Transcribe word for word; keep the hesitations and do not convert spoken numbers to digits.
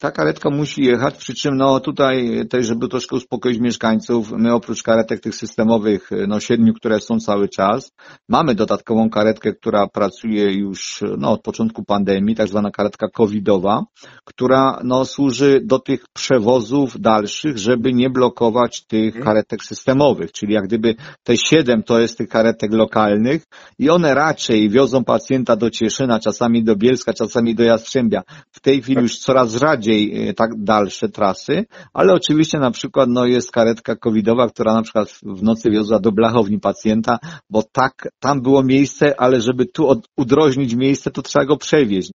Ta karetka musi jechać, przy czym no tutaj też, żeby troszkę uspokoić mieszkańców, my oprócz karetek tych systemowych, no siedmiu, które są cały czas, mamy dodatkową karetkę, która pracuje już no od początku pandemii, tak zwana karetka covidowa, która no służy do tych przewozów dalszych, żeby nie blokować tych karetek systemowych, czyli jak gdyby te siedem to jest tych karetek lokalnych i one raczej wiozą pacjenta do Cieszyna, czasami do Bielska, czasami do Jastrzębia. W tej chwili już coraz rzadziej tak dalsze trasy, ale oczywiście na przykład no jest karetka covidowa, która na przykład w nocy wiozła do Blachowni pacjenta, bo tak, tam było miejsce, ale żeby tu od, udrożnić miejsce, to trzeba go przewieźć.